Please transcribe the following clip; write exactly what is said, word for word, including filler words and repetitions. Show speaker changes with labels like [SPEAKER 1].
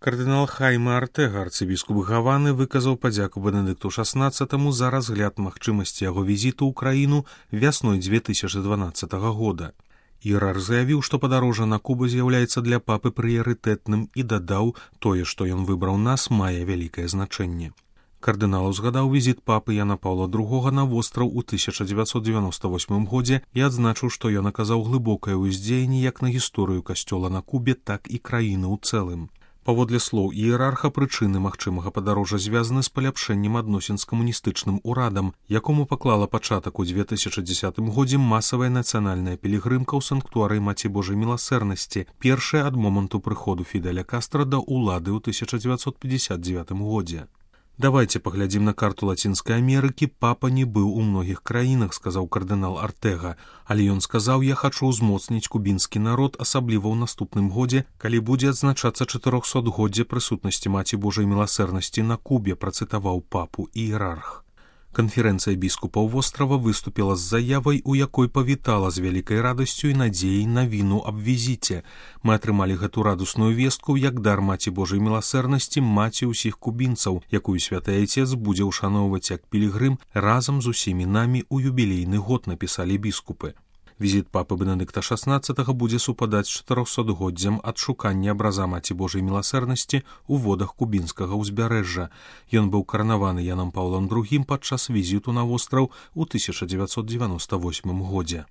[SPEAKER 1] Кардынал Хайме Артэга, арцыбіскуп Гаваны, выказаў падзяку Бенедыкту шаснаццатаму за разгляд магчымасці яго візіту ў краіну вясной дзве тысячы дванаццатага года. Іерарх заявіў, што падарожжа на Кубу з'яўляецца для папы прыярытэтным і дадаў, тое, што ён выбраў нас, мае вялікае значэнне. Кардынал узгадаў візіт папы Яна Паўла другога на востраў у тысяча дзевяцьсот дзевяноста восьмым годзе і адзначыў, што ён аказаў глыбокае ўздзеянне як на гісторыю касцёла на Кубе, так і краіны ў цэлым. Паводле слоў іерарха, прычыны магчымага падарожжа звязаны з паляпшэннем адносін з камуністычным урадам, якому паклала пачатак у дзве тысячы дзесятым годзе масавая нацыянальная пілігрымка ў санктуарыі Маці Божай міласэрнасці, першая ад моманту прыходу Фідэля Кастра да ўлады ў тысяча дзевяцьсот пятьдесят девятым годзе. «Давайте паглядзім на карту Лацінскай Амерыкі. Папа не быў у многіх краінах», — сказаў кардынал Артэга. Але ён сказаў: «Я хачу ўзмоцніць кубінскі народ, асабліва ў наступным годзе, калі будзе адзначацца чатырохсотгоддзе прысутнасці Маці Божай міласэрнасці на Кубе», — працытаваў папу іерарх. Канферэнцыя біскупаў вострава выступіла з заявай, у якой павітала з вялікай радасцю і надзеяй навіну аб візіце. «Мы атрымалі гэту радасную вестку як дар Маці Божай міласэрнасці, маці ўсіх кубінцаў, якую святы Айцец будзе ўшаноўваць як пілігрым разам з усімі намі ў юбілейны год», — напісалі біскупы. Візіт папы Бенедыкта шаснаццатага будзе супадаць чатырохсотгоддзям ад шукання абраза Маці Божай міласэрнасці ў водах кубінскага ўзбярэжжа. Ён быў каранаваны Янам Паўлам другім падчас візіту на востраў у тысяча дзевяцьсот дзевяноста восьмым годзе.